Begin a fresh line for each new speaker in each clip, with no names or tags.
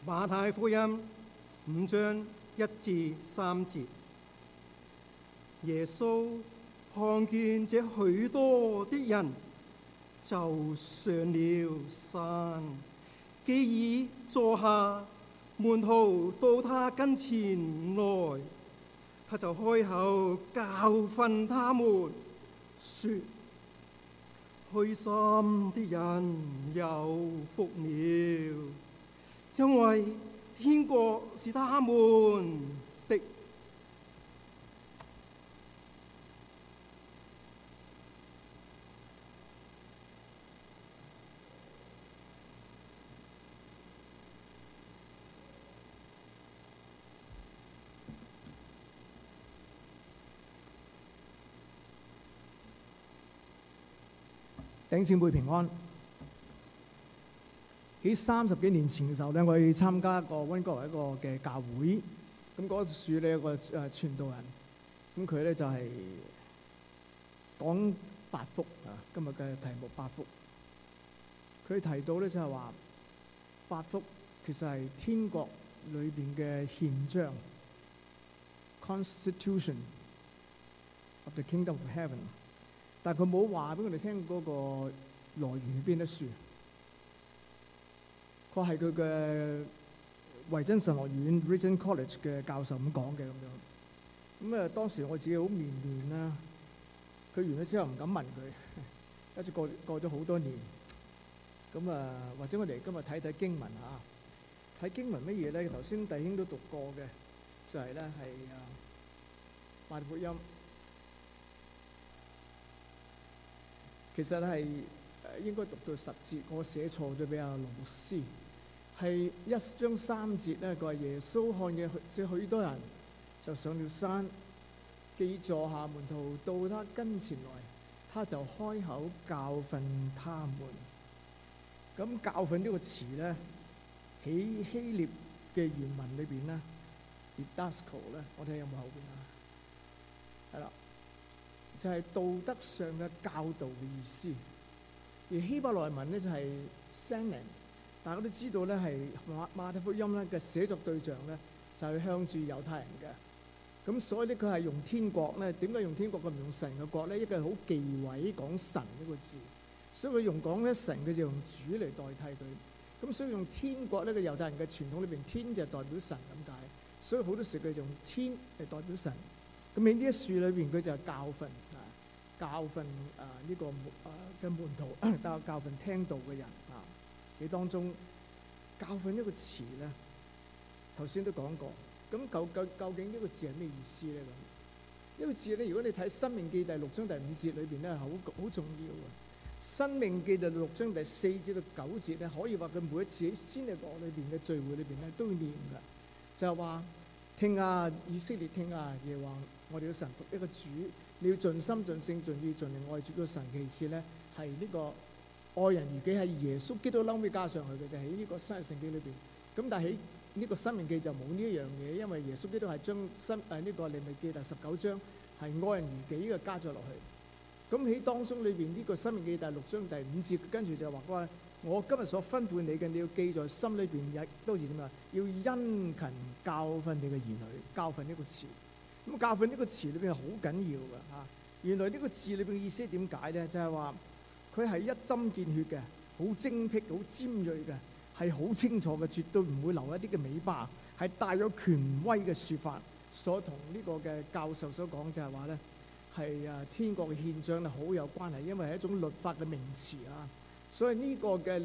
馬太福音5章1至3節，耶穌看見這許多的人，就上了山，既已坐下，門徒到他跟前來，他就開口教訓他們，說：虛心的人有福了，因為天國是他們的。
弟兄姊妹平安。喺30幾年前嘅時候咧，我去參加一個溫哥華一個嘅教會，咁嗰處咧有個傳道人，咁佢咧就係講八福啊，今日嘅題目八福。佢提到咧就係話八福其實係天國裏邊嘅憲章 （Constitution of the Kingdom of Heaven）。但係佢冇話俾我哋聽嗰個來源係邊一書，佢係佢嘅維真神學院 Regent College 嘅教授咁講嘅咁樣。咁當時我自己好面亂啦。佢完咗之後唔敢問佢，一直過咗好多年。咁或者我哋今日睇睇經文嚇，睇經文乜嘢咧？頭先弟兄都讀過嘅，就係咧係馬太福音。其實係應該讀到10節，我寫錯咗俾阿羅牧師。係1章3節咧，佢話耶穌看見許多人，就上了山，既坐下，門徒到他跟前來，他就開口教訓他們。咁教訓呢個詞咧，喺希臘嘅原文裏邊咧 ，didasko 咧，我睇下有冇後邊啊？係啦。就係道德上嘅教導嘅意思，而希伯來文咧就係 Semen。大家都知道咧係馬太福音咧嘅寫作對象咧就係向住猶太人嘅，咁所以咧佢係用天國咧，點解用天國佢唔用神嘅國咧？一個係好忌諱講神呢個字，所以佢用講咧神，佢就用主嚟代替佢。咁所以用天國呢個猶太人嘅傳統裏邊，天就係代表神咁解，所以好多時佢用天嚟代表神。咁喺呢一書裏邊，佢就係教訓呢個嘅門徒，教訓聽道嘅人啊。喺當中教訓一個詞咧，頭先都講過。咁究竟呢個字係咩意思咧？咁呢個字咧，如果你睇《申命記》第6章第5節裏邊咧，係好重要嘅。《申命記》第6章第4至到9節咧，可以話佢每一次喺先知國裏邊嘅聚會裏邊咧都要念㗎，就係話。聽啊，以色列聽啊，耶和華我哋嘅神一個主，你要盡心盡性盡意盡力愛主嘅神。其次咧係呢個愛人如己，係耶穌基督後尾加上去嘅，就喺呢個新約聖經裏邊。咁但係喺呢個申命記就冇呢一樣嘢，因為耶穌基督係將呢個利未記第19章係愛人如己嘅加咗落去。咁喺當中裏邊呢個申命記第6章第5節，跟住就話我今日所吩咐你嘅，你要記在心裏邊，亦都是點啊？要殷勤教訓你嘅兒女。教訓呢個詞，咁教訓呢個詞裏邊係好緊要嘅嚇。原來呢個字裏邊嘅意思係點解咧？就係話佢係一針見血嘅，好精闢、好尖鋭嘅，係好清楚嘅，絕對唔會留一啲嘅尾巴，係帶有權威嘅説法。所同呢個嘅教授所講就係話咧，係天國嘅憲章咧好有關係，因為係一種律法嘅名詞啊。所以呢個嘅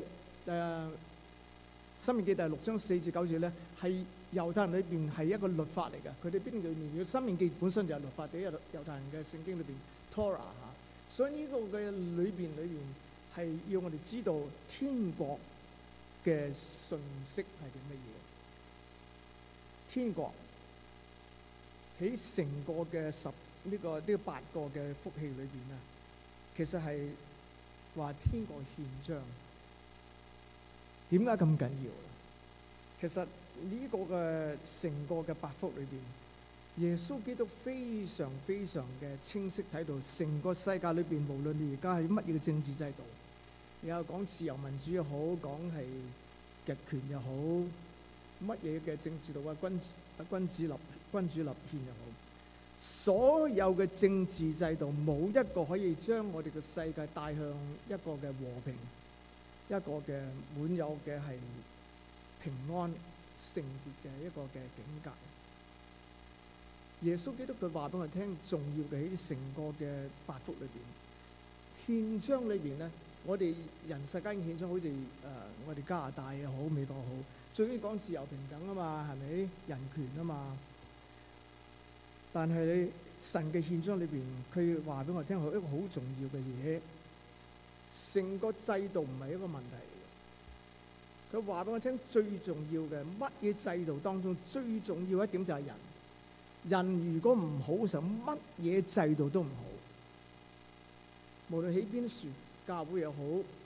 申命記第6章4至9節咧，係猶太人裏邊係一個律法嚟嘅。佢哋邊裏面嘅申命記本身就係律法，喺猶太人嘅聖經裏邊 Torah 嚇。所以呢個嘅裏邊係要我哋知道天國嘅信息係啲乜嘢。天國喺成個嘅呢個8個嘅福氣裏邊啊，其實係話天國憲章點解咁緊要？其實呢個嘅成個嘅8福裏邊，耶穌基督非常非常嘅清晰睇到成個世界裏邊，無論你而家係乜嘢嘅政治制度，又講自由民主又好，講係極權又好， 乜嘢嘅政治度啊，君主立憲又好，所有嘅政治制度冇一個可以將我哋嘅世界帶向一個嘅和平，一個嘅滿有嘅係平安聖潔嘅一個嘅境界。耶穌基督佢話俾我聽，重要嘅喺成個嘅八福裏邊，憲章裏邊咧，我哋人世間嘅憲章好似我哋加拿大又好，美國又好，最緊要講自由平等啊嘛，係咪？人權啊嘛。但係你神嘅憲章裏邊，佢話俾我聽，係一個好重要嘅嘢，成個制度唔係一個問題。佢話俾我聽，最重要嘅乜嘢制度當中最重要一點就係人。人如果唔好嘅時候，乜嘢制度都唔好。無論喺邊處，教會又好，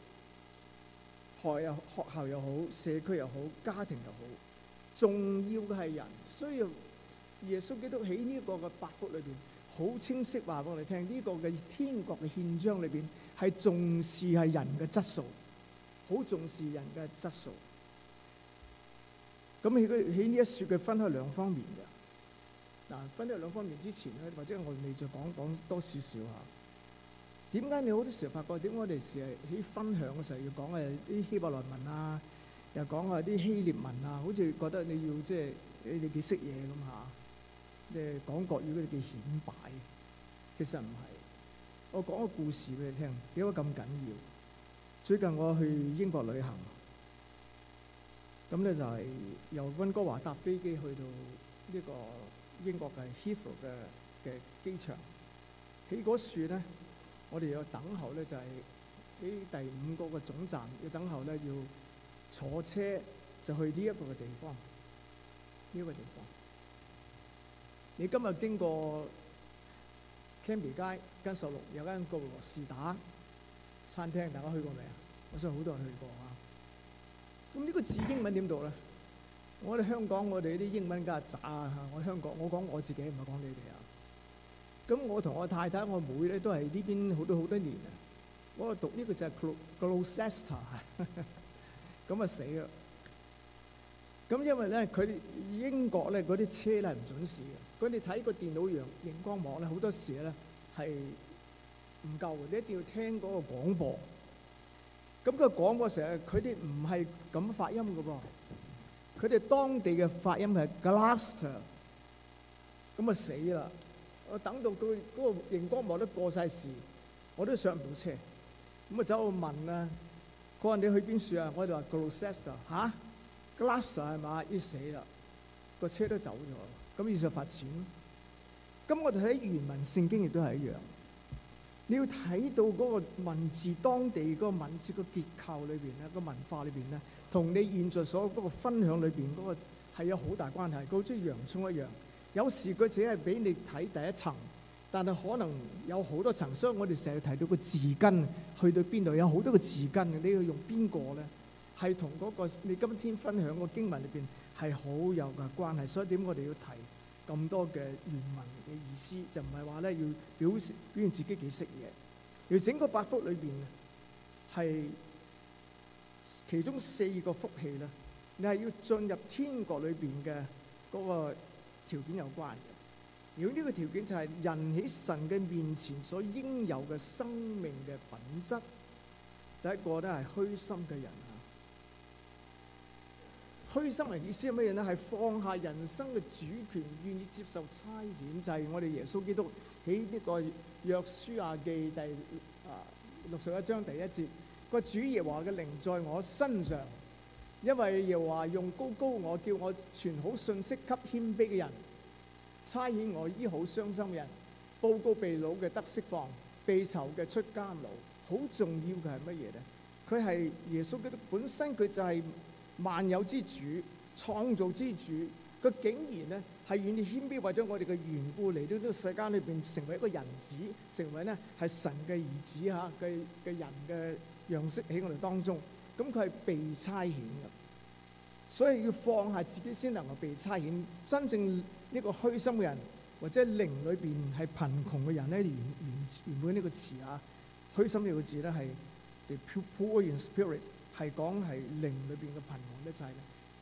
學校又好，社區又好，家庭又好，重要嘅係人。需要耶穌基督喺呢個嘅八福裏邊，好清晰話俾我哋聽，呢個嘅天國嘅憲章裏邊係重視係人嘅質素，好重視人嘅質素。咁喺呢一説嘅分開兩方面嘅。嗱，分開兩方面之前咧，或者我哋再講多少少嚇。點解你好多時候發覺點解我哋時係喺分享嘅時候要講啲希伯來文啊，又講啲希臘文啊，好似覺得你要即係你幾識嘢咁嚇，即係講國語嗰啲幾顯擺。其實唔係，我講個故事俾你聽，點解咁緊要？最近我去英國旅行，咁咧就係由溫哥華搭飛機去到呢個英國嘅 Heathrow 嘅機場，喺嗰處咧，我哋要等候咧，就係喺第5個嘅總站要等候咧，要坐車就去呢一個嘅地方。呢個地方，你今日經過 Cambie 街跟16有間叫羅士打餐廳，大家去過未啊？我相信好多人去過啊。咁呢個字英文點讀咧？我哋香港，我哋啲英文梗係渣啊！我香港，我講我自己，唔係講你哋啊。咁我同我太太、我妹咧都係呢邊好多年啊。我讀呢個就係 Gloucester， 咁啊死啦！咁因為咧，佢英國咧嗰啲車咧係唔準時嘅。佢哋睇個電腦熒光幕咧，好多時咧係唔夠嘅，你一定要聽嗰個廣播。咁個廣播時候，佢哋唔係咁發音嘅噃。佢哋當地嘅發音係 Gloucester， 咁啊死啦！我等到佢嗰個熒光幕都過晒時，我都上唔到車。咁啊走去問啊，佢話你去邊處啊？我哋話 Gloucester 嚇 ，Gloucester 係嘛？要死啦！個車都走咗，咁於是罰錢。咁我哋睇原文聖經亦都係一樣，你要睇到嗰個文字當地嗰個文字個結構裏邊咧，個文化裏邊咧。同你現在所嗰個分享裏邊嗰個係有好大關係，佢好似洋葱一樣。有時佢只係俾你睇第一層，但係可能有好多層。所以我哋成日提到個字根去到邊度，有好多個字根嘅，你要用邊個咧？係同嗰個你今天分享個經文裏邊係好有嘅關係。所以點我哋要提咁多嘅原文嘅意思，就唔係話咧要表現自己幾識嘢。而整個八福裏邊係。其中4個福氣咧，你係要進入天國裏邊嘅嗰個條件有關嘅。如果呢個條件就係人喺神嘅面前所應有嘅生命嘅品質。第一個咧係虛心嘅人啊。虛心嘅意思係乜嘢咧？係放下人生嘅主權，願意接受差遣，就係我哋耶穌基督喺呢個約書亞記第61章第1節。個主耶和華嘅靈在我身上，因為耶和華用膏膏我，叫我傳好信息給謙卑嘅人，差遣我醫好傷心嘅人，報告被擄嘅得釋放，被囚嘅出監牢。好重要嘅係乜嘢咧？佢係耶穌基督本身，佢就係萬有之主、創造之主。佢竟然咧係願意謙卑，為咗我哋嘅緣故嚟到呢個世間裏邊，成為一個人子，成為咧係神嘅兒子嚇嘅人嘅樣式喺我哋當中。咁佢係被差遣嘅，所以要放下自己先能夠被差遣。真正呢個虛心嘅人，或者靈裏邊係貧窮嘅人咧，原本呢個詞啊，虛心呢個字咧係 the poor in spirit， 係講係靈裏邊嘅貧窮咧，就係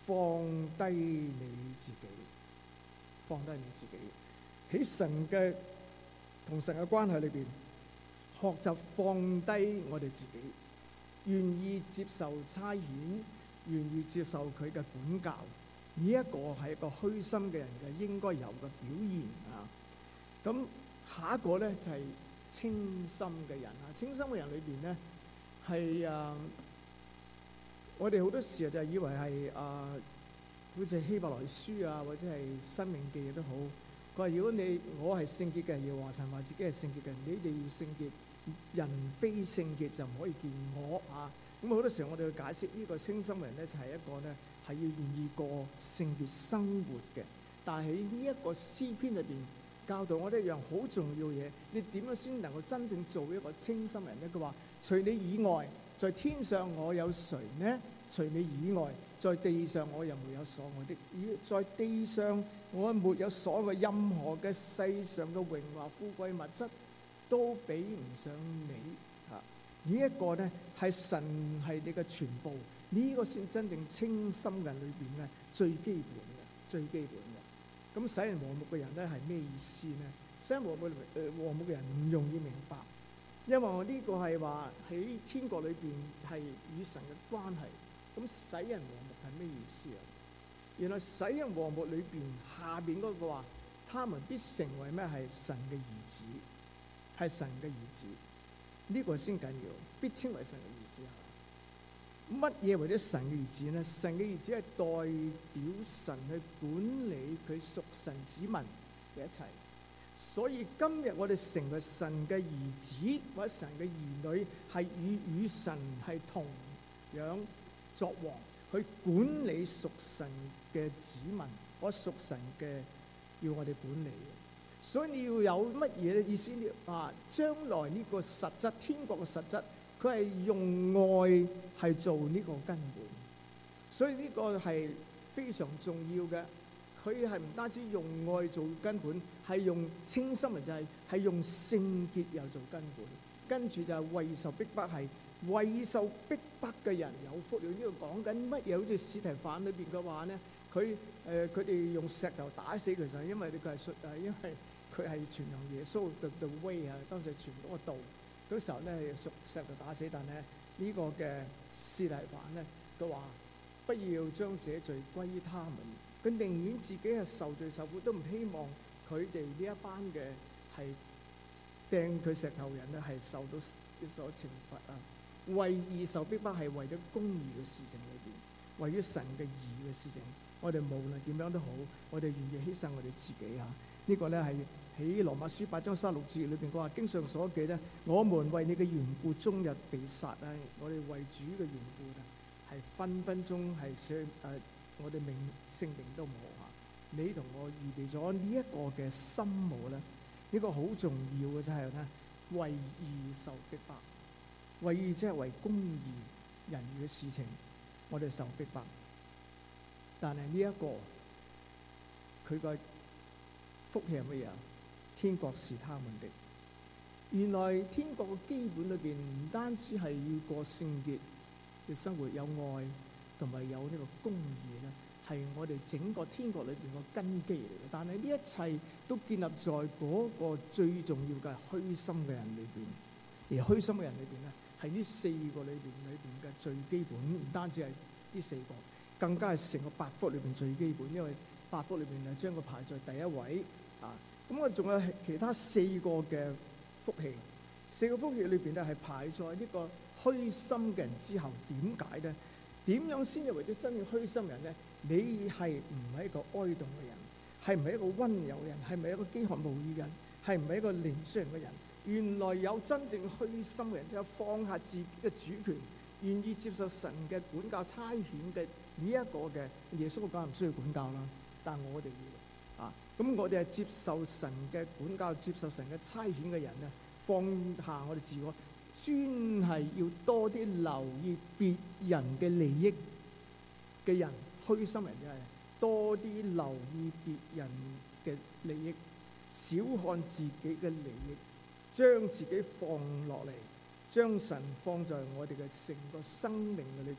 放低你自己，放低你自己，喺神嘅同神嘅關係裏邊，學習放低我哋自己，願意接受差遣，願意接受佢嘅管教。呢一個係一個虛心嘅人嘅應該有嘅表現啊！咁下一個咧就係清心嘅人啊！清心嘅人裏邊咧係我哋好多時候就係以為係好似希伯來書啊，或者係申命記都好。佢話：如果我係聖潔嘅人，要話神話自己係聖潔嘅人，你哋要聖潔，人非聖潔就唔可以見我啊！咁好多時候我哋去解釋呢個清心嘅人咧，就係一個咧係要願意過聖潔生活嘅。但係喺呢一個詩篇裏邊教導我哋一樣好重要嘢，你點樣先能夠真正做一個清心人咧？佢話：除你以外，在天上我有誰呢？除你以外，在地上我又沒有所愛的。在地上我沒有所愛，任何嘅世上嘅榮華富貴物質都比唔上你。呢一個咧係神係你嘅全部，呢個先真正清心人裏邊咧最基本嘅，最基本嘅。咁使人和睦嘅人咧係咩意思呢？使人和睦嘅人唔容易明白，因為我呢個係話喺天國裏邊係與神嘅關係。咁使人和睦係咩意思啊？原來使人和睦裏邊下邊嗰個話，他們必成為咩？係神嘅兒子，係神嘅兒子。呢個先緊要，必稱為神嘅兒子。乜嘢為咗神嘅兒子呢？神嘅兒子係代表神去管理佢屬神子民嘅一切。所以今日我哋成為神嘅兒子或者神嘅兒女，係與神係同樣作王，去管理屬神嘅子民，或者屬神嘅要我哋管理。所以你要有乜嘢意思？將來呢個實質，天國嘅實質，佢係用愛係做呢個根本。所以呢個係非常重要嘅。佢係唔單止用愛做根本，係用清心人，就係用聖潔又做根本。跟住就係為受逼迫，係為受逼迫嘅人有福了。呢度講緊乜嘢？好似司提反裏邊嘅話咧，佢哋用石頭打死佢，就係因為佢係因為佢係傳揚耶穌 the way 啊，當時係傳嗰個道。嗰時候咧係屬石頭打死，但係呢個嘅司提反咧，佢話不要將這罪歸於他們，佢寧願自己係受罪受苦，都唔希望佢哋呢一班嘅係掟佢石頭人咧係受到所懲罰啊！為義受逼迫係為咗公義嘅事情裏邊，為咗神嘅義嘅事情，我哋無論點樣都好，我哋願意犧牲我哋自己嚇。呢個咧係喺羅馬書8章36節裏邊講話，經上所記咧，我們為你嘅緣故終日被殺啊！我哋為主嘅緣故啊，係分分鐘係捨我哋性命都冇嚇。你同我預備咗呢一個嘅心務咧，呢個好重要嘅就係咧，為義受逼迫，為義即係為公義仁義嘅事情，我哋受逼迫。但係呢一個佢個福氣係乜嘢啊？天國是他們的。原來天國嘅基本裏邊唔單止係要過聖潔嘅生活，有愛同埋有呢個公義咧，係我哋整個天國裏邊個根基嚟嘅。但係呢一切都建立在嗰個最重要嘅虛心嘅人裏邊，而虛心嘅人裏邊咧，係呢四個裏邊嘅最基本，唔單止係呢四個，更加係成個八福裏邊最基本，因為八福裏邊係將佢排在第一位啊。咁我仲有其他四個嘅福氣，四個福氣裏邊咧係排在呢個虛心嘅人之後。點解咧？點樣先至為咗真正虛心人咧？你係唔係一個哀慟嘅人？係唔係一個溫柔嘅人？係咪一個飢渴慕義嘅人？係唔係一個憐恤人嘅人？原來有真正虛心嘅人，就放下自己嘅主權，願意接受神嘅管教差遣嘅呢一個嘅耶穌講唔需要管教啦，但我哋要啊。咁我哋係接受神嘅管教、接受神嘅差遣嘅人咧，放下我哋自我，專係要多啲留意別人嘅利益嘅人。虛心人就係多啲留意別人嘅利益，少看自己嘅利益，將自己放落嚟，將神放在我哋嘅成個生命嘅裏邊，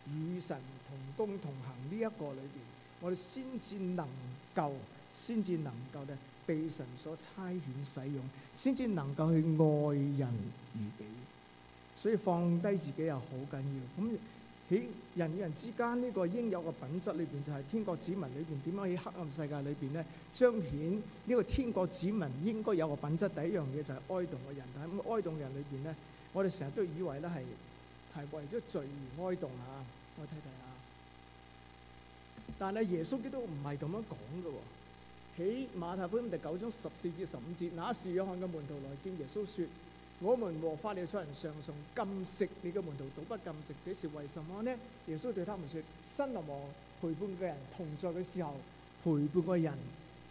與神同工同行呢一個裏邊，我哋先至能夠咧被神所差遣使用，先至能夠去愛人如己。所以放低自己又好緊要。咁喺人與人之間呢個應有嘅品質裏邊，就係天國子民裏邊點樣喺黑暗世界裏邊咧彰顯呢個天國子民應該有個品質。第一樣嘢就係哀慟嘅人。喺咁哀慟人裏邊咧，我哋成日都以為咧係為咗罪而哀慟啊。我睇睇啊，但係耶穌基督唔係咁樣講嘅喎。喺馬太福音第9章14至15節，那時約翰嘅門徒來見耶穌說：我們和法利賽人常常禁食，你嘅門徒倒不禁食，這是為什麼呢？耶穌對他們說：新郎和陪伴嘅人同在嘅時候，陪伴嘅人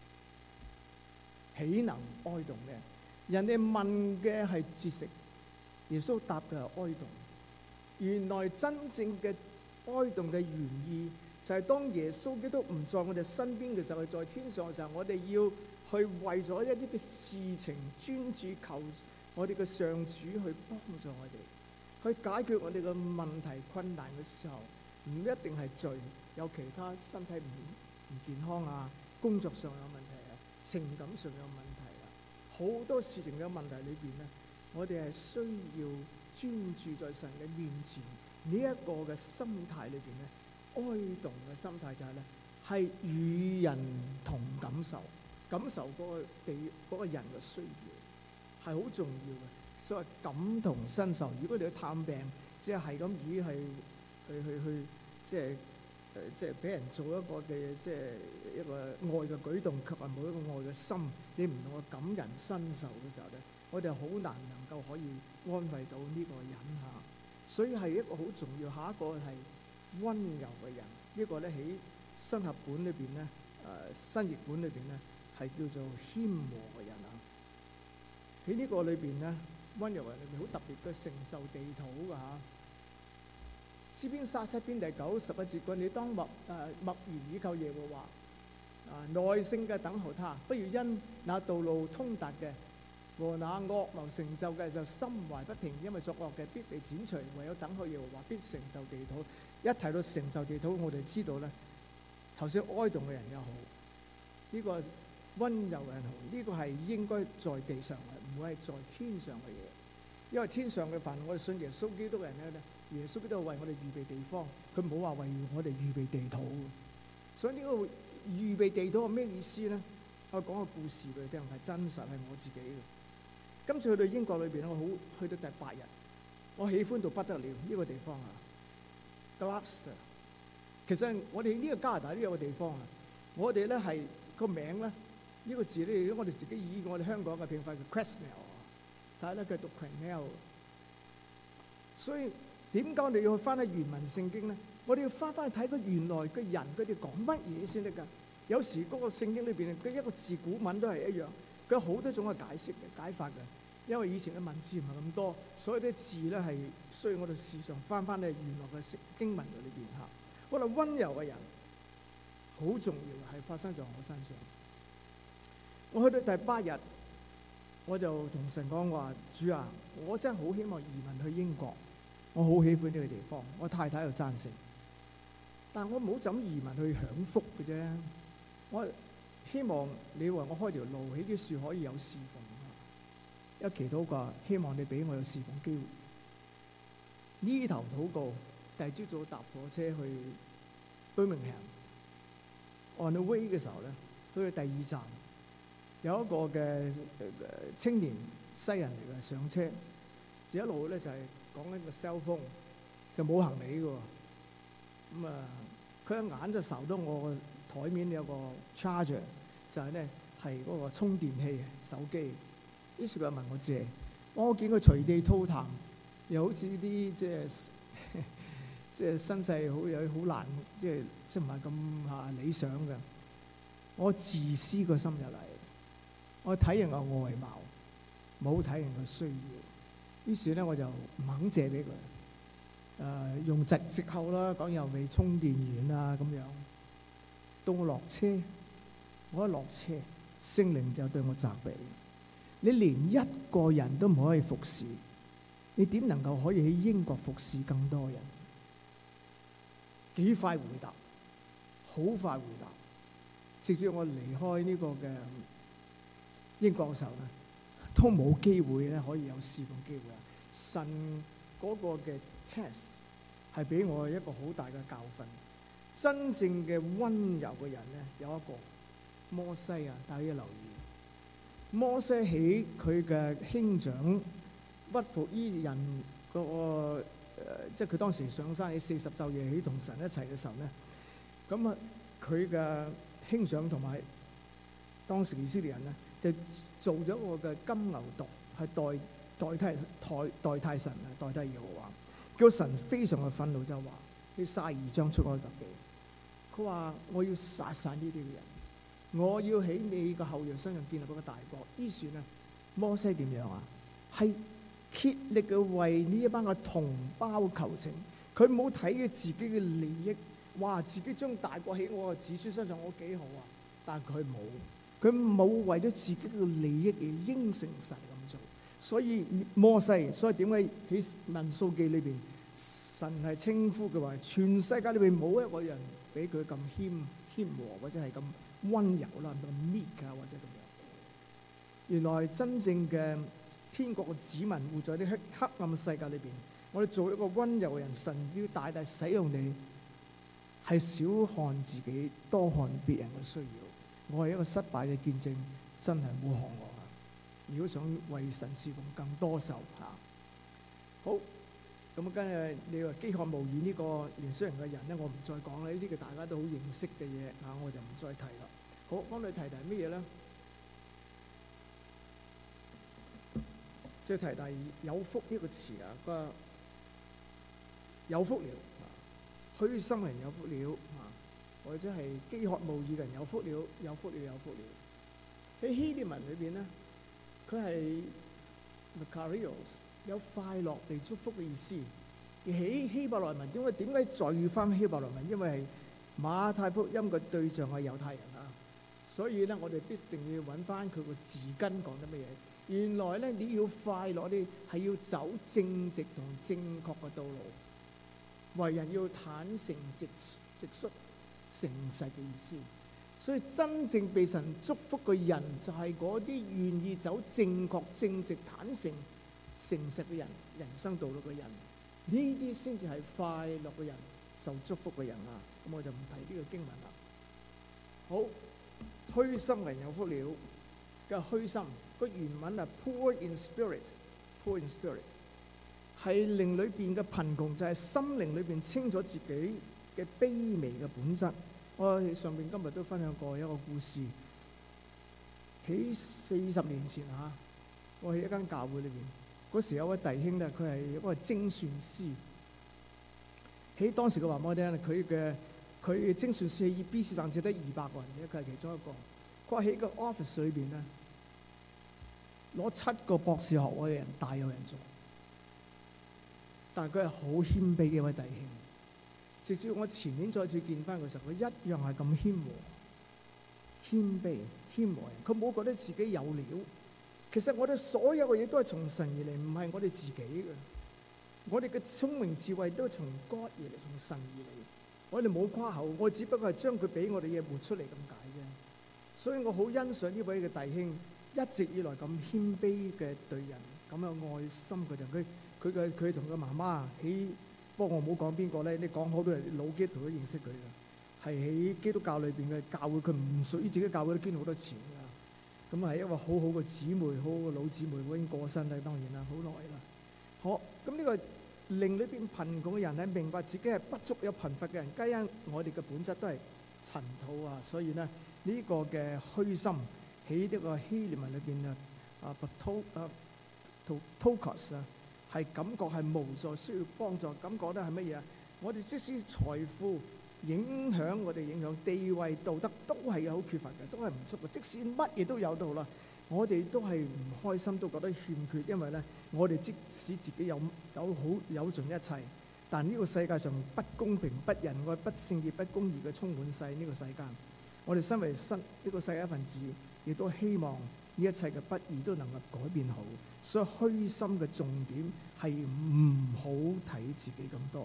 豈能哀慟呢？人哋問嘅係節食，耶穌答嘅係哀慟。原來真正嘅哀慟嘅原意就係當耶穌基督唔在我哋身邊嘅時候，在天上嘅時候，我哋要去為咗一啲嘅事情專注求我哋嘅上主去幫助我哋，去解決我哋嘅問題困難嘅時候，唔一定係罪，有其他身體唔健康啊，工作上有問題啊，情感上有問題啊，好多事情嘅問題裏邊咧，我哋係需要專注在神嘅面前呢一個嘅心態裏邊咧。哀慟嘅心態就係咧，係與人同感受嗰個人嘅需要，係好重要嘅。所謂感同身受。如果你去探病，即係咁以係去即係俾人做一個嘅即係一個愛嘅舉動，卻係冇一個愛嘅心，你唔能夠感人身受嘅時候咧，我哋好難能夠可以安慰到呢個人嚇。所以係一個好重要。下一個係溫柔嘅人，呢個咧喺新譯本裏邊咧，新譯本裏邊咧係叫做謙和嘅人啊。喺呢個裏邊咧，溫柔嘅人裏邊好特別嘅承受地土㗎嚇。詩篇37篇第9、11節講：你當默然倚靠耶和華，耐性嘅等候他，不要因那道路通達嘅和那惡謀成就嘅就心懷不平，因為作惡嘅必被剪除，唯有等候耶和華必承受地土。一提到承受地土，我哋知道咧，頭先哀慟嘅人又好，呢個溫柔嘅人好，呢個係應該在地上嘅，唔會係在天上嘅嘢。因為天上嘅凡我哋信耶穌基督嘅人咧，耶穌基督為我哋預備地方，佢冇話為我哋預備地土。所以呢個預備地土係咩意思咧？我講個故事俾你聽，係真實，係我自己嘅。今次去到英國裏邊，我好去到第8日，我喜歡到不得了呢個地方啊！Gloucester， 其實我哋呢個加拿大都有個地方啊。我哋咧係個名咧，呢個字咧，如果我哋自己以我哋香港嘅拼法叫 Quesnel， 但係咧佢讀 Quesnel。所以點解我哋要去翻去原文聖經咧？我哋要翻去睇佢原來嘅人佢哋講乜嘢先得㗎。有時嗰個聖經裏邊嘅一個字古文都係一樣，佢有好多種嘅解釋嘅解法嘅。因為以前嘅文字唔係咁多，所以啲字咧係需要我哋時常翻去原來嘅經文裏邊嚇。我哋溫柔嘅人好重要，係發生在我身上。我去到第8日，我就同神講話：主啊，我真係好希望移民去英國，我好喜歡呢個地方，我太太又贊成。但我冇怎移民去享福嘅啫，我希望你為我開條路，喺啲樹可以有侍奉。一祈禱過，希望你俾我有侍奉機會。呢頭禱告，第二朝早搭火車去 Birmingham。On the way 嘅時候咧，去到第2站，有一個嘅青年西人嚟嘅上車，就一路咧就係講緊個 cell phone，就冇行李嘅喎。咁佢一眼就睄到我個台面有個 charger， 就係咧係嗰個充電器手機。於是佢問我借，我見佢隨地吐痰，又好似啲即係身世好難，即係唔係咁理想嘅。我自私個心入嚟，我睇人個外貌，冇睇人個需要。於是咧我就唔肯借俾佢，用藉口啦，講又未充電完啊咁樣。到我落車，我一落車，聖靈就對我責備。你連一個人都唔可以服侍，你點能夠可以喺英國服侍更多人？ 幾快回答，好快回答。直至我離開呢個嘅英國嘅時候咧，都冇機會咧可以有侍奉機會啊！神嗰個嘅 test 係俾我一個好大嘅教訓。真正嘅溫柔嘅人咧，有一個摩西啊，大家要留意。摩西喺佢嘅兄長屈服於人嗰個即係佢當時上山喺40晝夜喺同神一齊嘅時候咧，咁啊佢嘅兄長同埋當時以色列人咧，就做咗一個嘅金牛犢，係代替神啊，代替耶和華。叫神非常嘅憤怒，就話喺32章出埃及記，佢話我要殺晒呢啲嘅人，我要喺你個後裔身上建立一個大國。於是呢，摩西點樣啊？係竭力嘅為呢一班嘅同胞求情，佢冇睇佢自己嘅利益，哇！自己將大國喺我嘅子孫身上，我幾好啊！但係佢冇為咗自己嘅利益而應承神咁做。所以摩西，所以點解喺民數記裏邊，神係稱呼佢話，全世界裏邊冇一個人比佢咁謙和，或者係咁溫柔啦，咁 meek 啊，或者咁樣。原來真正嘅天國嘅子民活在啲黑暗世界裏邊，我哋做一個溫柔嘅人，神要大大使用你，係少看自己，多看別人嘅需要。我係一個失敗嘅見證，真係冇學我。如果想為神侍奉更多受嚇，好咁跟住你話飢渴慕義呢個年輕人嘅人咧，我唔再講啦，呢啲嘅大家都好認識嘅嘢嚇，我就唔再提啦。好，幫你提乜嘢咧？即係提有福呢個詞啊，個有福了，虛心人有福了啊，或者係飢渴慕義嘅人有福了，有福了，有福了。喺希臘文裏邊咧，佢係 Makarios， 有快樂地祝福嘅意思。而喺希伯來文點解再要翻希伯來文？因為係馬太福音嘅對象係猶太人啊，所以咧我哋必定要揾翻佢個字根講得乜嘢。原來咧你要快樂，你係要走正直同正確嘅道路，為人要坦誠直率、誠實嘅意思。所以真正被神祝福嘅人，就係嗰啲願意走正確、正直、坦誠、誠實嘅人，人生道路嘅人。呢啲先至係快樂嘅人，受祝福嘅人啊！咁我就唔提呢個經文啦。好，虛心人有福了嘅虛心，個原文啊 poor in spirit 係靈裏邊嘅貧窮，就係心靈裏邊清楚自己嘅卑微嘅本質。我上邊今日都分享過一個故事，喺40年前嚇，我喺一間教會裏邊，嗰時有位弟兄咧，佢係一個精算師。喺當時嘅話俾我聽，佢精算師喺 B 市站只得200個人嘅，佢係其中一個。佢話喺個 office 裏邊咧，攞7個博士學位嘅人大有人在，但係佢係好謙卑嘅一位弟兄。直至我前年再次見翻佢時候，佢一樣係咁謙卑謙和人，佢冇覺得自己有料。其實我哋所有嘅嘢都係從神而嚟，唔係我哋自己嘅。我哋嘅聰明智慧都係從 God 而嚟，從神而嚟。我哋冇誇口，我只不過係將佢俾我哋嘢活出嚟咁解啫。所以我好欣賞呢位嘅弟兄，一直以來咁謙卑嘅對人，咁有愛心嘅人。佢同佢媽媽喺，不過我唔好講邊個咧，你講好多人老基督徒都認識佢嘅，係喺基督教裏邊嘅教會，佢唔屬於自己教會都捐好多錢㗎。咁係一個好好嘅姊妹，好好嘅老姊妹，我已經過身啦，當然啦，好耐啦。好，咁呢個靈裏邊貧窮嘅人咧，明白自己係不足有貧乏嘅人，皆因我哋嘅本質都係塵土啊，所以咧呢個嘅虛心喺呢個希臘文裏邊Tokos 啊，係感覺係無助，需要幫助，感覺咧係乜嘢啊？我哋即使財富影響我哋，影響地位、道德都係好缺乏嘅，都係唔足嘅。即使乜嘢都有到啦，我哋都係唔開心，都覺得欠缺，因為咧我哋即使自己有盡一切，但呢個世界上不公平、不仁愛、不聖潔、不公義嘅充滿晒呢個世間。我哋身為呢個世界一份子，亦都希望呢一切嘅不義都能夠改變好。所以虛心嘅重點係唔好睇自己咁多，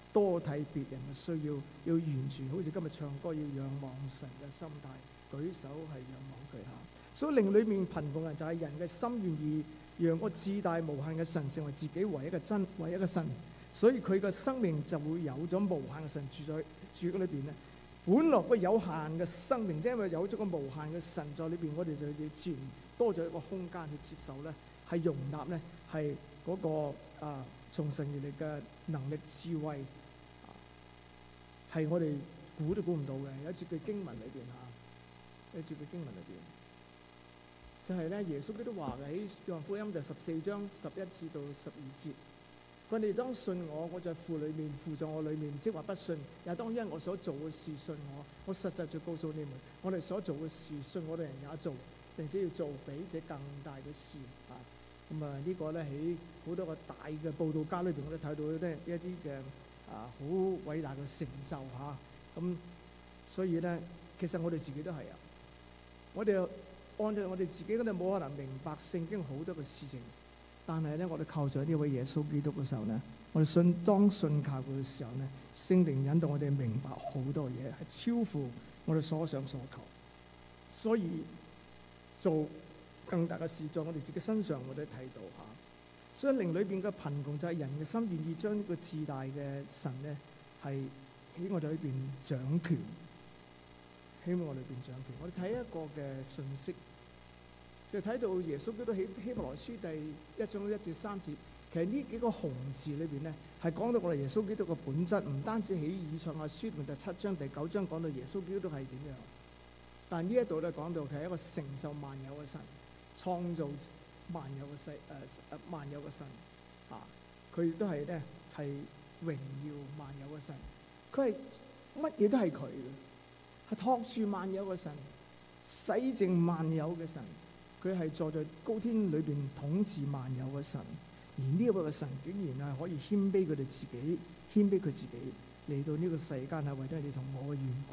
多睇別人嘅需要，要完全好似今日唱歌要仰望神嘅心態，舉手係仰望佢嚇。所以靈裏面貧窮人就係人嘅心願意讓個至大無限嘅神成為自己唯一嘅神，所以佢嘅生命就會有咗無限嘅神住喺裏邊咧。本來個有限嘅生命，即係因為有咗個無限嘅神在裏邊，我哋就要自然多咗一個空間去接受咧，係容納咧，係嗰個從神而嚟嘅能力智慧，係我哋估都估唔到嘅。有一節嘅經文裏邊有一節嘅經文裏邊，就係咧耶穌基督話嘅喺約翰福音就14章11至到12節。佢哋當信我，我在父裏面，父在我裏面。即話不信，也當因我所做嘅事信我。我實在就告訴你們，我哋所做嘅事，信我哋人也做，並且要做比這更大嘅事。呢個咧喺好多個大嘅佈道家裏邊，我都睇到咧一啲嘅好偉大嘅成就嚇。所以咧，其實我哋自己都係我哋按照我哋自己嗰度冇可能明白聖經好多嘅事情。但係咧，我哋靠咗呢位耶穌基督嘅時候咧，我哋當信靠佢嘅時候咧，聖靈引導我哋明白好多嘢，係超乎我哋所想所求。所以做更大嘅事在我哋自己身上，我哋睇到嚇。所以靈裏邊嘅貧窮就係人嘅心願意將呢個至大嘅神咧，係喺我哋裏邊掌權，希望我哋裏邊掌權。我哋睇一個嘅信息。就睇到耶穌基督喺希伯來書第1章1至3節，其實呢幾個紅字裏邊咧，係講到我哋耶穌基督嘅本質，唔單止喺以賽亞書同第7章、第9章講到耶穌基督係點樣，但係呢一度咧講到佢係一個承受萬有嘅神，創造萬有嘅萬有嘅神佢亦都係咧係榮耀萬有嘅神，佢係乜嘢都係佢嘅，係托住萬有嘅神，洗淨萬有嘅神。佢係坐在高天裏邊統治萬有嘅神，而呢一位嘅神竟然係可以謙卑佢哋自己，謙卑佢自己嚟到呢個世間係為咗你同我嘅緣故，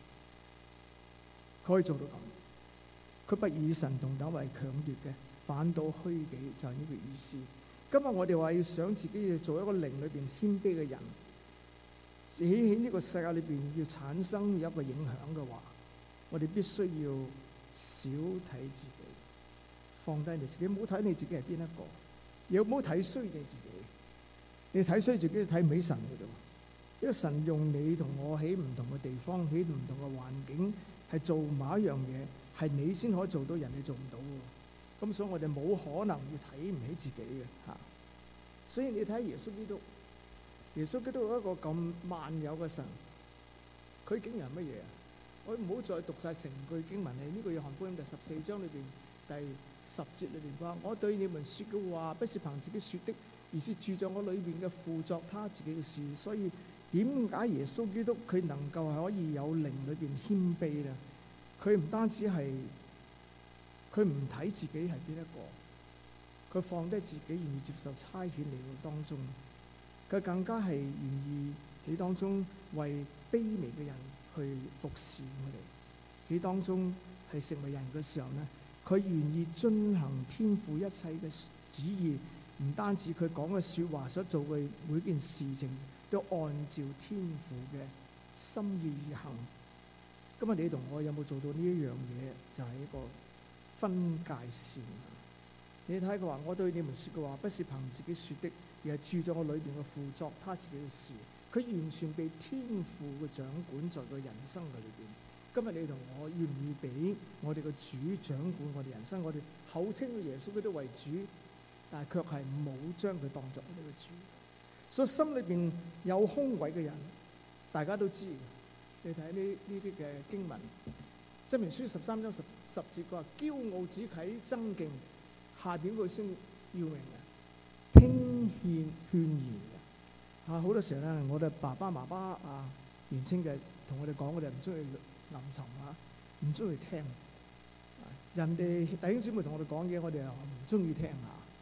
佢可以做到咁。佢不以神同等為強奪嘅，反倒虛己，就係呢個意思。今日我哋話要想自己要做一個靈裏邊謙卑嘅人，喺呢個世界裏邊要產生一個影響嘅話，我哋必須要少睇自己。放低你自己，唔好睇你自己係邊一個，又唔好睇衰你自己。你睇衰自己，睇唔起神嘅啫。因為神用你同我喺唔同嘅地方，喺唔同嘅環境，係做某一樣嘢，係你先可以做到，人哋做唔到嘅。咁所以我哋冇可能要睇唔起自己嘅嚇。所以你睇耶穌基督，耶穌基督一個咁萬有嘅神，佢竟然係乜嘢啊？我唔好再讀晒成句經文，係呢個約翰福音第14章裏邊第10節裏邊話：我對你們說嘅話，不是憑自己說的，而是住在我裏邊嘅父作他自己嘅事。所以點解耶穌基督佢能夠係可以有靈裏邊謙卑咧？佢唔單止係佢唔睇自己係邊一個，佢放低自己，願意接受差遣嚟到當中，佢更加係願意喺當中為卑微嘅人去服侍我哋。喺當中係成為人嘅時候咧，佢願意遵行天父一切嘅旨意，唔單止佢講嘅説話所做嘅每件事情都按照天父嘅心意而行。今日你同我有冇做到呢一樣嘢？就係一個分界線。你睇佢話：我對你們説嘅話，不是憑自己説的，而係住在我裏邊嘅父作他自己嘅事。佢完全被天父嘅掌管在個人生嘅裏邊。今日你同我願意俾我哋嘅主掌管我哋人生？我哋口稱嘅耶穌基督為主，但係卻係冇將佢當作我哋嘅主。所以心裏邊有空位嘅人，大家都知。你睇呢啲嘅經文，箴言書13章10節佢話：驕傲只啟爭競，下邊句先要明嘅，聽勸言嘅。好多時候咧，我哋爸爸媽媽年青嘅同我哋講，我哋唔中意吟沉唔中意聽。人哋弟兄姊妹同我哋講嘢，我哋又唔中意聽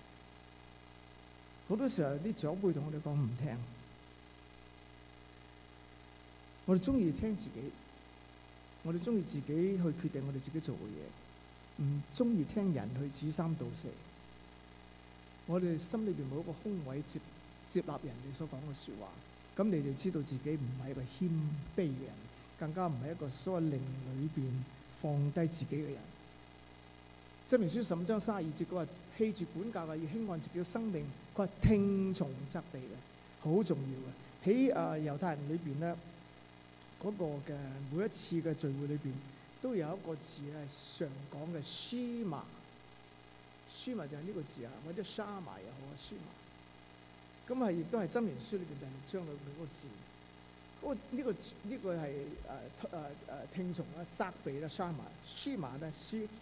好多時候啲長輩同我哋講唔聽，我哋中意聽自己，我哋中意自己去決定我哋自己做嘅嘢，唔中意聽人去指三道四。我哋心裏邊冇一個空位接納人哋所講嘅説話， 咁你就知道自己唔係一個謙卑嘅人，更加唔係一個所謂靈裏邊放低自己嘅人。箴言書15章32節佢話：棄住管教嘅，要輕看自己嘅生命。佢話聽從責備嘅，好重要嘅。喺猶太人裏邊咧，嗰個嘅每一次嘅聚會裏邊，都有一個字係常講嘅舒麻。舒麻就係呢個字啊，或者沙麻又好啊，舒麻。咁係亦都係箴言書裏邊第6章裏邊嗰個字。呢個係聽從啦、責備啦、沙麻。舒麻咧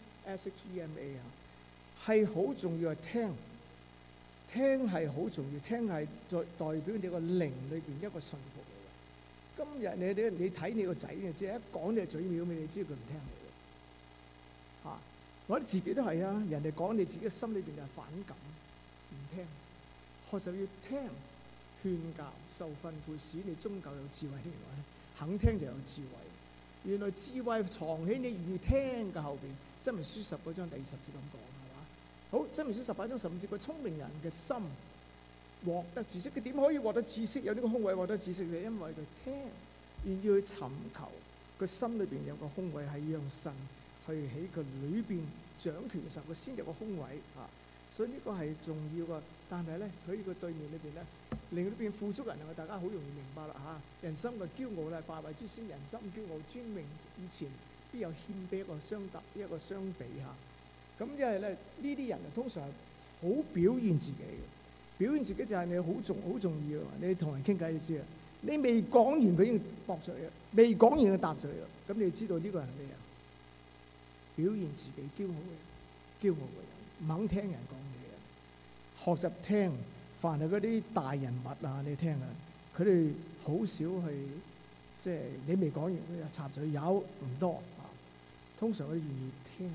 ，SHEMA 啊，係好重要，係聽係好重要，聽係代表你個靈裏邊一個順服嚟嘅。今日你睇你個仔嘅啫，一講你個嘴藐，你知道佢唔聽你嘅嚇。我哋自己都係啊，人哋講你自己嘅心裏邊就係反感，唔聽。學習要聽勸教、受訓誨，使你終究有智慧。原來咧，肯聽就有智慧。原來智慧藏喺你願意聽嘅後邊。箴言書19章第20節咁講，係嘛？好，箴言書18章15節，個聰明人嘅心獲得知識。佢點可以獲得知識？有呢個空位獲得知識嘅，因為佢聽，願意去尋求。佢心裏邊有個空位，係讓神去喺佢裏邊掌權嘅時候，佢先有個空位啊。所以呢個係重要嘅。但係咧，佢呢個對面裏邊咧，令裏邊富足人啊，大家好容易明白啦嚇。人心嘅驕傲咧，敗壞之先；人心驕傲，尊榮以前，必有謙卑一個相比嚇。咁因為咧，呢啲人啊，通常係好表現自己嘅，表現自己就係你好重要。你同人傾偈，你知啊，你未講完佢已經駁嘴啦，未講完佢答嘴啦。咁你知道呢個人係咩啊？表現自己驕傲嘅人，唔肯聽人講嘢。學習聽，凡係嗰啲大人物啊，你聽啊，佢哋好少去，即係你未講完佢就插嘴，有唔多啊。通常佢願意聽。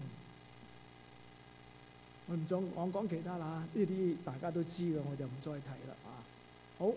我唔再講其他啦，呢啲大家都知嘅，我就唔再提啦啊。好，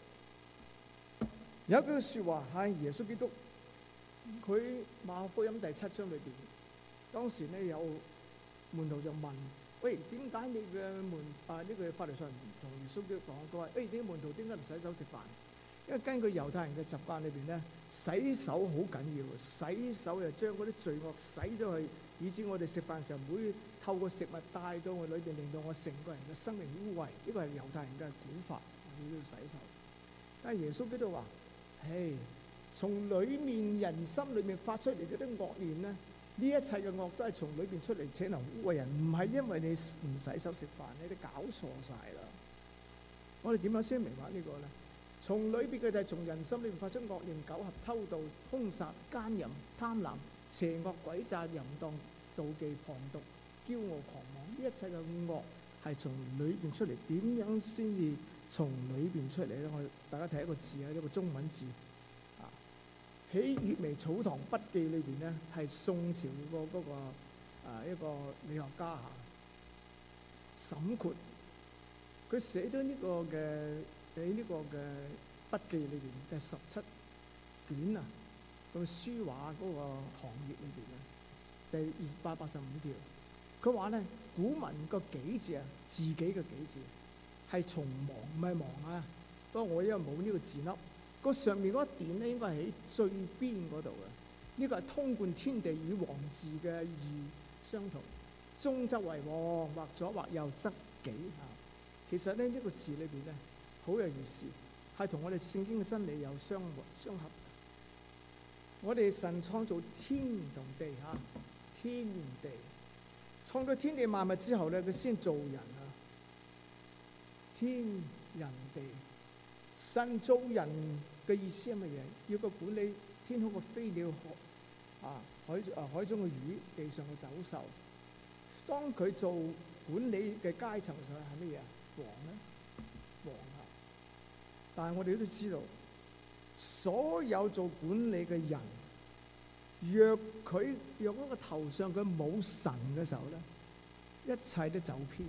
有一句説話係耶穌基督，佢馬可福音第7章裏邊，當時咧有門徒就問。喂，點解你嘅呢個法利賽人唔同耶穌基督講？佢話：誒，啲門徒點解唔洗手食飯？因為根據猶太人嘅習慣裏邊咧，洗手好緊要。洗手就將嗰啲罪惡洗咗去，以至我哋食飯嘅時候唔會透過食物帶到我裏邊，令到我成個人嘅生命污穢。呢個係猶太人嘅古法，你要洗手。但係耶穌基督話：嘿，從裡面人心裏面發出嚟嗰啲惡念咧。呢一切嘅惡都係從裏邊出嚟，請能污穢人，唔係因為你唔洗手食飯，你哋搞錯晒啦。我哋點樣先明白呢個咧？從裏邊嘅就係從人心裏邊發出惡念、苟合、偷盜、兇殺、奸淫、貪婪、邪惡、詭詐、淫蕩、妒忌、旁毒、驕傲、狂妄。呢一切嘅惡係從裏邊出嚟，點樣先至從裏邊出嚟咧？我哋大家睇一個字啊，一個中文字。喺《閱微草堂筆記》裏邊咧，係宋朝個一個理學家沈括，佢寫咗呢個嘅喺呢個嘅筆記裏邊，第17卷啊，個書畫嗰個行業裏邊咧，就係285條。佢話咧，古文個己字啊，自己嘅己字係從亡，唔係亡啊。不過我因為冇呢個字粒。個上面嗰一點咧，應該係喺最邊嗰度嘅。呢個係通貫天地與王字嘅義相同，中則為王，或左或右則己啊。其實咧，呢個字裏邊咧好有意思，係同我哋聖經嘅真理有相合。我哋神創造天同地嚇，天地創造天地萬物之後咧，佢先造人啊。天人地，神造人嘅意思係乜嘢？要佢管理天空嘅飛鳥、海中嘅魚、地上嘅走獸。當佢做管理嘅階層上係乜嘢啊？王咧，王啊！但係我哋都知道，所有做管理嘅人，若嗰個頭上佢冇神嘅時候咧，一切都走偏。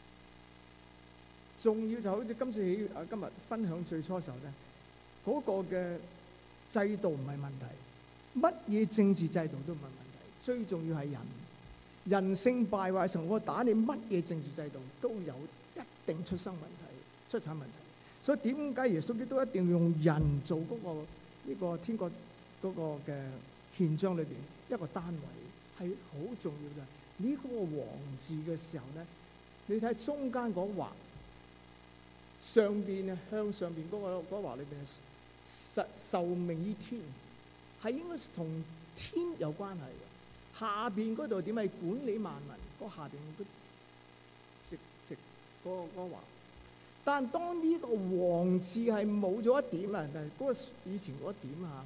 仲要就好似今日分享最初嘅時候咧。嗰個嘅制度唔係問題，乜嘢政治制度都唔係問題，最重要係人性敗壞嘅時候，我打你乜嘢政治制度都有一定出產問題。 所以點解耶穌基督一定要用人做呢個天國嗰個嘅憲章裏邊一個單位係好重要嘅。呢個王字嘅時候咧，你睇中間嗰畫上邊啊，向上邊嗰畫裏邊受命於天，係應該同天有關係嘅。下邊嗰度點係管理萬民？嗰下邊嗰直嗰畫。但當呢個王字係冇咗一點啊，但係嗰個以前嗰一點啊，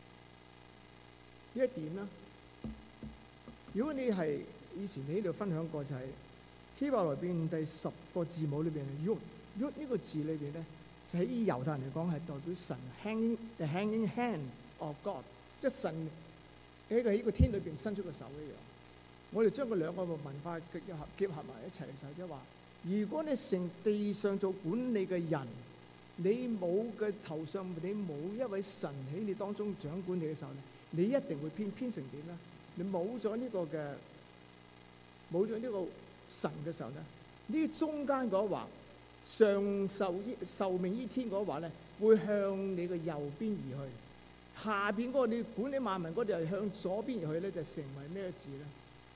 呢一點啦。如果你係以前你喺度分享過，就係希伯來邊第10個字母裏邊，Yod 呢個字裏邊咧，就喺猶太人嚟講係代表神 the hanging hand of God， 即係神喺個天裏邊伸出個手一樣。我哋將佢兩個文化結合埋一齊嘅時候，即係話，如果你成地上做管理嘅人，你冇嘅頭上，你冇一位神喺你當中掌管你嘅時候咧，你一定會偏成點咧？你冇咗呢個神嘅時候咧，呢中間嗰畫上受命於天嗰畫咧，會向你嘅右邊而去；下邊嗰個你管理萬民嗰度係向左邊而去咧，就成為咩字咧？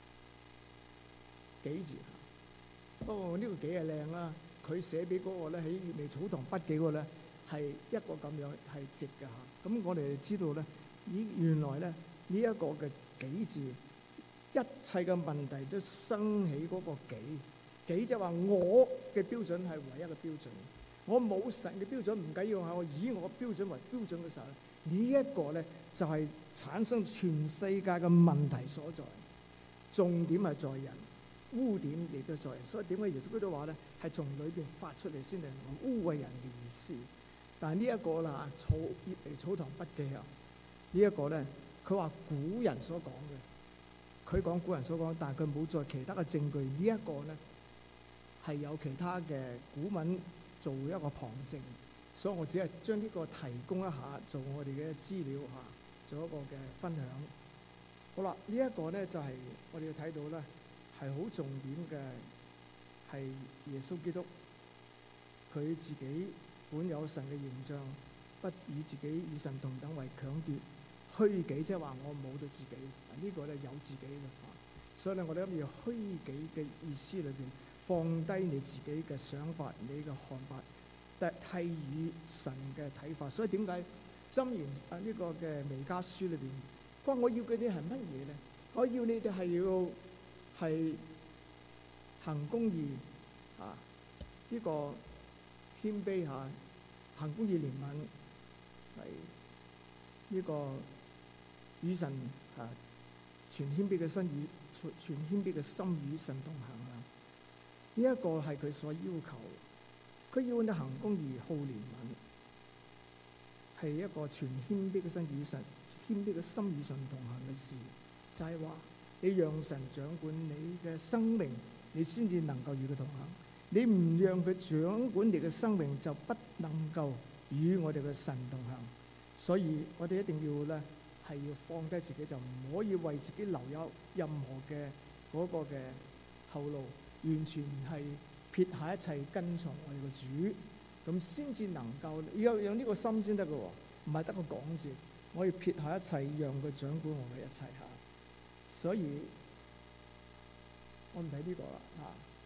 己字。不過呢個幾係靚啦，佢寫俾嗰個咧喺《葉味草堂筆記》嗰個咧係一個咁樣係直嘅嚇。咁我哋就知道咧，原來咧呢一個嘅己字，一切嘅問題都生起嗰個己。己就話我嘅標準係唯一嘅標準，我冇神嘅標準唔緊要嚇，我以我標準為標準嘅時候咧，呢一個咧就係產生全世界嘅問題所在。重點係在人。污點亦都在人，所以點解耶穌基督話咧係從裏邊發出嚟先嚟污穢人嘅意思？但係呢一個啦，葉味草堂筆記啊，呢一個咧，佢話古人所講嘅，佢講古人所講，但係佢冇再其他嘅證據。呢一個咧係有其他嘅古文做一個旁證，所以我只係將呢個提供一下做我哋嘅資料嚇，做一個嘅分享。好啦，呢一個咧就係我哋要睇到咧。係好重點嘅，係耶穌基督佢自己本有神嘅形象，不以自己與神同等為強奪，虛己，即係話我冇到自己，呢個咧有自己嘅。所以咧，我哋諗住虛己嘅意思裏邊，放低你自己嘅想法、你嘅看法，替以神嘅睇法。所以點解箴言呢個嘅彌迦書裏邊，佢話我要嘅你係乜嘢咧？我要你哋係要。係行公義啊！呢個謙卑嚇，行公義憐憫，係呢個與神嚇全謙卑嘅心與全謙卑嘅心與神同行啊！呢一個係佢所要求，佢要你行公義、好憐憫，係一個全謙卑嘅心與神謙卑嘅心與神同行嘅事，就係話。你讓神掌管你嘅生命，你先至能夠與佢同行。你唔讓佢掌管你嘅生命，就不能夠與我哋嘅神同行。所以我哋一定要咧，係要放低自己，就唔可以為自己留有任何嘅嗰個嘅後路，完全係撇下一切跟從我哋嘅主，咁先至能夠要有呢個心先得嘅喎，唔係得個講字。我要撇下一切，讓佢掌管我嘅一切嚇。所以我唔睇呢個啦嚇，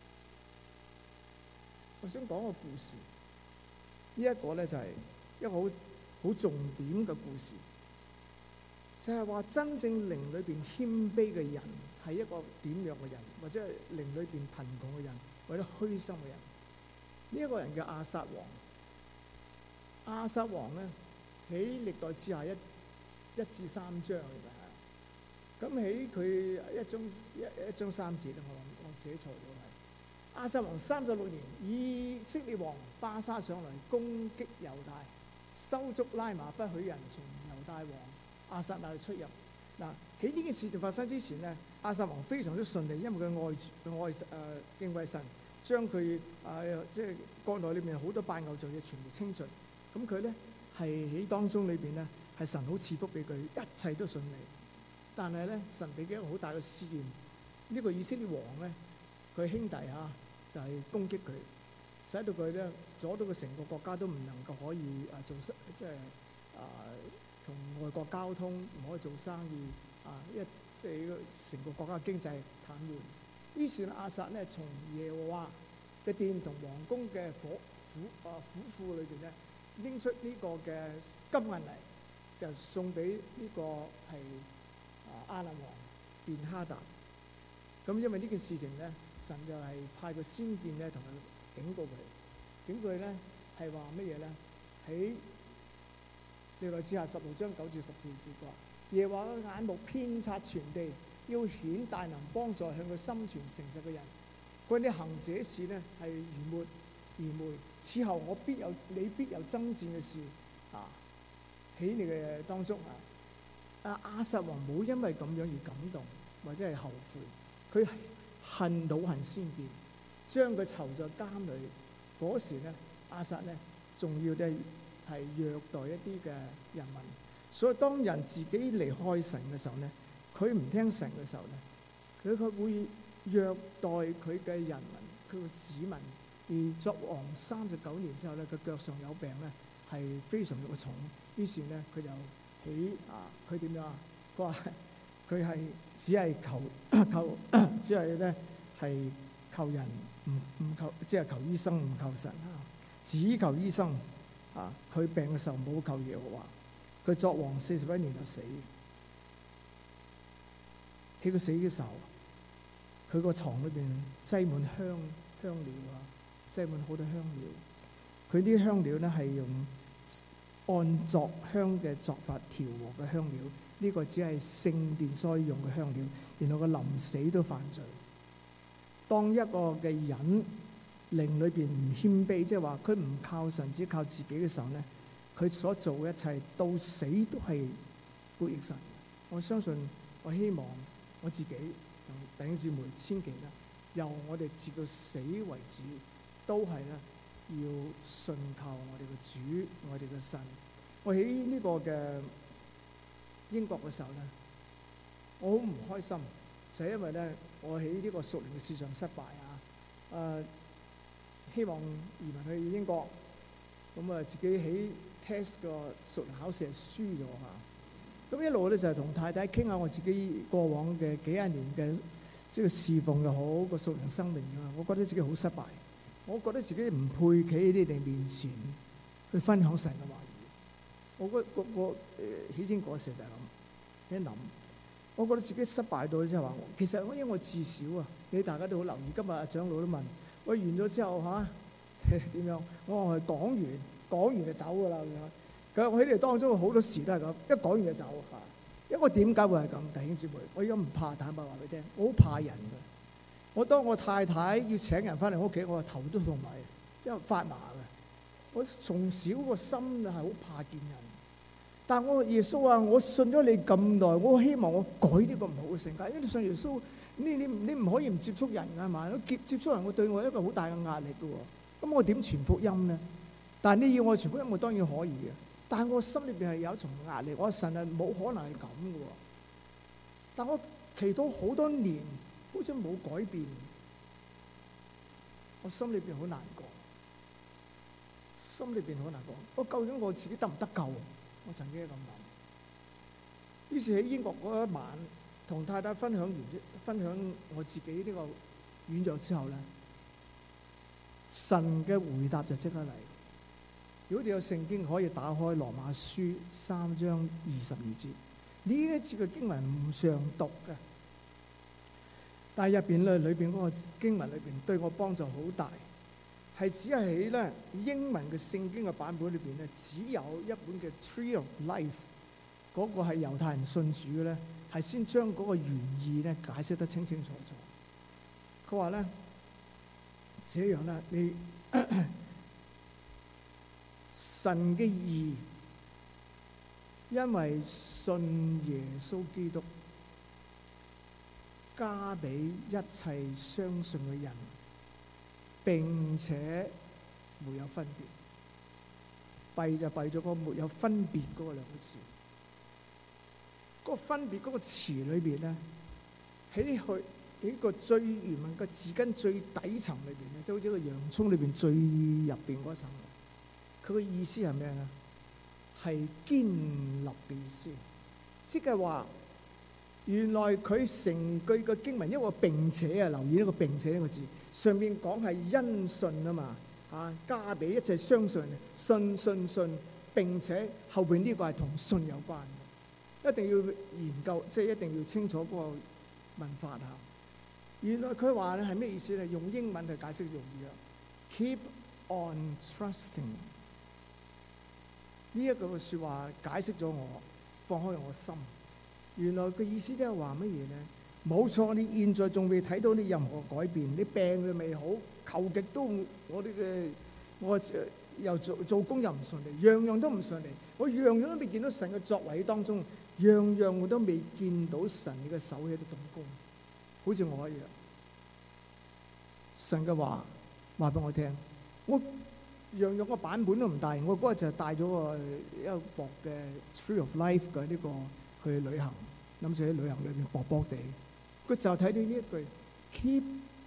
我想講個故事。呢一個咧就係一個好重點嘅故事，就係話真正靈裏邊謙卑嘅人係一個點樣嘅人，或者係靈裏邊貧窮嘅人，或者虛心嘅人。呢一個人叫亞撒王。亞撒王咧喺歷代志下1至3章。咁喺佢一章3節咧，我寫錯咗係亞撒王36年，以色列王巴沙上來攻擊猶大，收足拉瑪，不許人從猶大王亞撒那裏出入。嗱，喺呢件事情發生之前咧，亞撒王非常之順利，因為佢敬畏神，將佢即係國內裏面好多拜偶像嘅全部清盡。咁佢咧係喺當中裏邊咧係神好賜福俾佢，一切都順利。但係咧，神俾佢一個好大嘅試驗。呢個以色列王咧，佢兄弟就係攻擊佢， 使到佢咧阻到佢成個國家都唔能夠可以同外國交通，唔可以做生意因為即係成個國家嘅經濟癱瘓。於是亞撒咧從耶和華嘅殿同皇宮嘅府庫裏邊咧拎出呢個嘅金銀嚟，就送俾呢個係亞蘭王便哈達。咁因為呢件事情咧，神就係派個先見咧同佢警告佢咧係話乜嘢咧？喺歷代志下16章9至14節話：耶和華嘅眼目遍察全地，要顯大能幫助向佢心存誠實嘅人。佢哋行這事呢係愚昧，此後你必有爭戰嘅事喺你嘅當中亞撒王冇因為咁樣而感動或者係後悔，佢恨先見，將佢囚在監裏。嗰時咧，亞撒咧仲要係虐待一啲嘅人民。所以當人自己離開神嘅時候咧，佢唔聽神嘅時候咧，佢會虐待佢嘅人民，佢嘅子民。而作王39年之後咧，佢腳上有病咧，係非常之重。於是咧，佢就佢點樣啊？佢話佢係只係只係咧係求人，唔求，即係求醫生唔求神只求醫生佢病嘅時候冇求耶和華。佢作王41年就死。喺佢死嘅時候，佢個床裏邊擠滿香料擠滿好多香料。佢啲香料咧係用按作香嘅作法調和嘅香料，呢個只係聖殿所用嘅香料。然後佢臨死都犯罪。當一個嘅人靈裏邊唔謙卑，即係話佢唔靠神，只靠自己嘅時候咧，佢所做嘅一切到死都係背逆神。我相信，我希望我自己同弟兄姊妹千祈啦，由我哋直到死為止，都係咧要信靠我哋嘅主，我哋嘅神。我喺呢個嘅英國嘅時候咧，我好唔開心，就係因為咧我喺呢個屬靈嘅事上失敗希望移民去英國，咁自己喺 test 個屬靈考試係輸咗咁一路咧就係同太太傾下我自己過往嘅幾廿年嘅即係侍奉又好，個屬靈生命我覺得自己好失敗，我覺得自己唔配企喺你哋面前去分享神嘅話語。我起先嗰時就係咁一諗，我覺得自己失敗到即係話，其實因為我至少你大家都好留意，今日阿長老都問我完咗之後點樣？我係講完就走㗎啦咁樣。佢我喺你當中好多時都係咁，一講完就走因為我點解會係咁？弟兄姊妹，我而家唔怕，坦白話俾你聽，我好怕人㗎。我當我太太要請人翻嚟屋企，我頭都痛埋，即係發麻嘅。我從小個心係好怕見人，但我耶穌話：我信咗你咁耐，我希望我改呢個唔好嘅性格。因為你信耶穌，你唔可以唔接觸人㗎嘛？接觸人，我對我一個好大嘅壓力㗎喎。咁我點傳福音呢？但係你要我傳福音，我當然可以嘅。但係我心裏邊係有一重壓力，我神係冇可能係咁嘅喎。但我祈禱好多年，好似冇改變，我心裏邊好難過，我究竟我自己得唔得救？我曾經咁諗。於是喺英國嗰一晚，同太太分享我自己呢個軟弱之後咧，神嘅回答就即刻嚟。如果你有聖經，可以打開羅馬書3章22節，呢一節嘅經文唔常讀嘅，但係入邊裏邊嗰個經文裏邊對我幫助好大，係只係喺咧英文嘅聖經嘅版本裏邊咧，只有一本嘅 Tree of Life 嗰個係猶太人信主嘅咧，係先將嗰個原意咧解釋得清清楚楚。佢話咧，這樣咧你。神嘅義，因為信耶穌基督，加俾一切相信嘅人，並且沒有分別。弊就弊咗個沒有分別嗰個兩個字。嗰個分別嗰個詞裏邊咧，喺佢幾個最原文嘅字根最底層裏邊咧，就好似個洋葱裏邊最入邊嗰層。佢嘅意思係咩咧？係堅立嘅意思，即係話原來佢成句嘅經文，因為並且啊，留意呢個並且呢個字，上面講係因信啊嘛，加俾一切相信，信，並且後邊呢個係同信有關嘅，一定要研究，即係一定要清楚嗰個文法嚇。原來佢話咧係咩意思咧？用英文去解釋容易啊。Keep on trusting 呢一個嘅説話解釋咗我，放開我心。原來嘅意思即係話乜嘢咧？冇錯，你現在仲未睇到你任何改變，你病佢未好，求極都我又做工又唔順利，樣樣都唔順利，我樣樣都未見到神嘅作為當中，樣樣我都未見到神嘅手喺度動工，好似我一樣。神嘅話話俾我聽，我樣樣個版本都唔帶，我嗰日就帶咗一個薄嘅 Tree of Life 嘅呢個去旅行，諗住喺旅行裏邊薄薄地，佢就睇到呢一句 Keep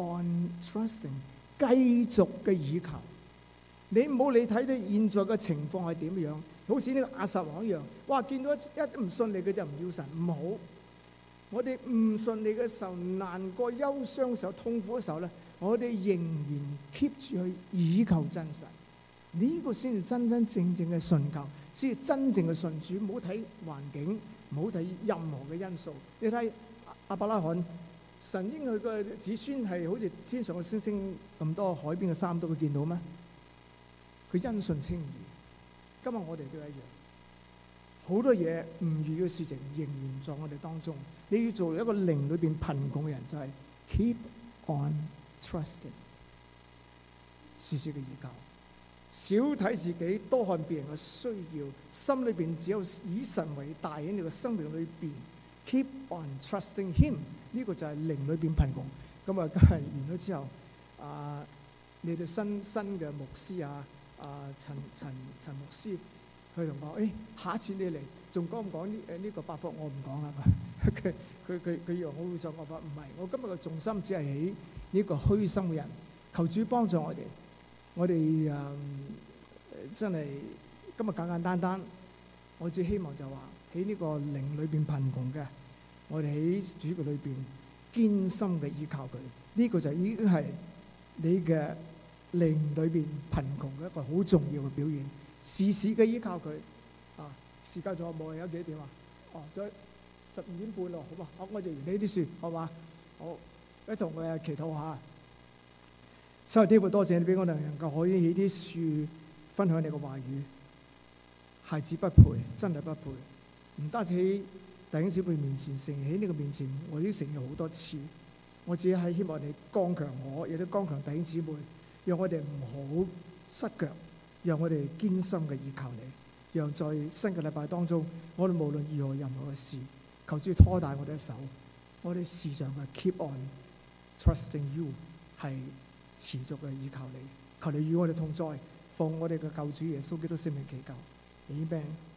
on trusting， 繼續嘅倚靠。你唔好你睇到現在嘅情況係點樣，好似呢個亞撒王一樣，哇！見到一唔順利嘅就唔要神，唔好。我哋唔順利嘅時候、難過、憂傷嘅時候、痛苦嘅時候咧，我哋仍然 keep 住去倚靠真神。呢個先至真真正正嘅信靠，先至真正嘅信主。唔好睇環境，唔好睇任何嘅因素。你睇亞伯拉罕，神應佢嘅子孫係好似天上嘅星星咁多，海邊嘅沙都會見到咩？佢因信稱義。今日我哋都一樣，好多嘢唔如嘅事情仍然在我哋當中。你要做一個靈裏邊貧窮嘅人，就係 keep on trusting， 時時嘅依靠，少睇自己，多看別人嘅需要，心裏邊只有以神為大喺你嘅生命裏邊 keep on trusting him。呢個就係靈裏邊貧窮。咁啊，今日完咗之後，你哋新嘅牧師陳牧師，佢同我下一次你嚟仲講唔講呢個八福？我唔講啦。佢以為我會做，我話唔係，我今日嘅重心只係喺呢個虛心嘅人，求主幫助我哋。我哋真係今日簡簡單單，我只希望就話喺呢個靈裏邊貧窮嘅，我哋喺主嘅裏邊堅心嘅依靠佢。呢個就已經係你嘅靈裏邊貧窮嘅一個好重要嘅表現。時時嘅依靠佢。時間仲有冇？有幾點啊？再12點半咯，好嘛？好，我就完呢啲書，好嘛？好，一同我祈禱下。親愛的天父，多謝你俾我哋能夠可以喺啲書分享你嘅話語。孩子不配，真係不配。唔單止喺弟兄姊妹面前承認，喺你嘅面前，我已經承認好多次。我只係希望你剛強我，亦都剛強弟兄姊妹，讓我哋唔好失腳，讓我哋堅心嘅依靠你。讓在新嘅禮拜當中，我哋無論如何任何嘅事，求主拖帶我哋嘅手，我哋時常嘅 keep on trusting you， 係持續嘅依靠你。求你與我哋同在，奉我哋嘅救主耶穌基督聖名祈求，Amen。